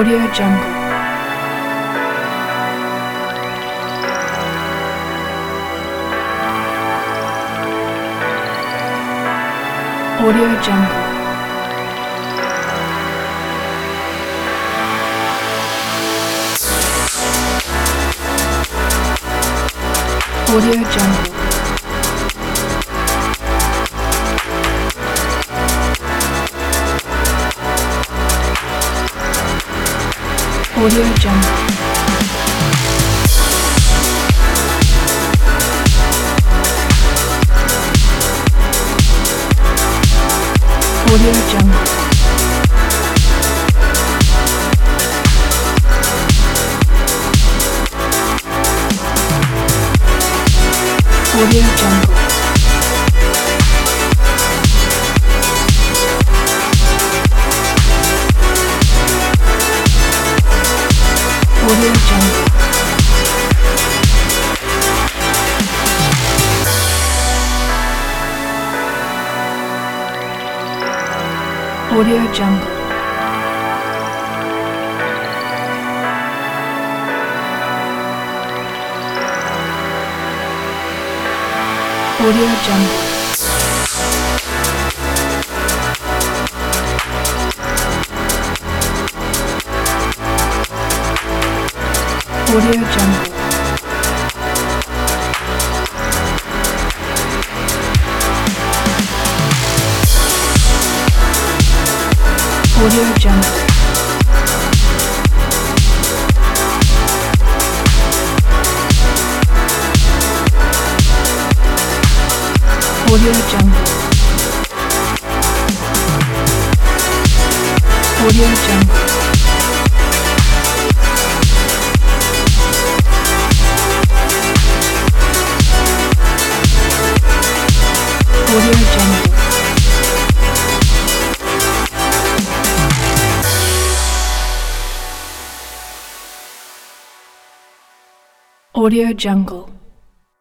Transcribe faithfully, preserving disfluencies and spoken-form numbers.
Audio Jungle. Audio Jungle. Audio Jungle. Audio Jungle. Audio Jungle. Audio Jungle. Audio Jungle. Audio Jungle. Audio Jungle. Audio Jungle. Audio Jungle. Audio Jungle. Audio Jungle. Audio Jungle. Audio Jungle.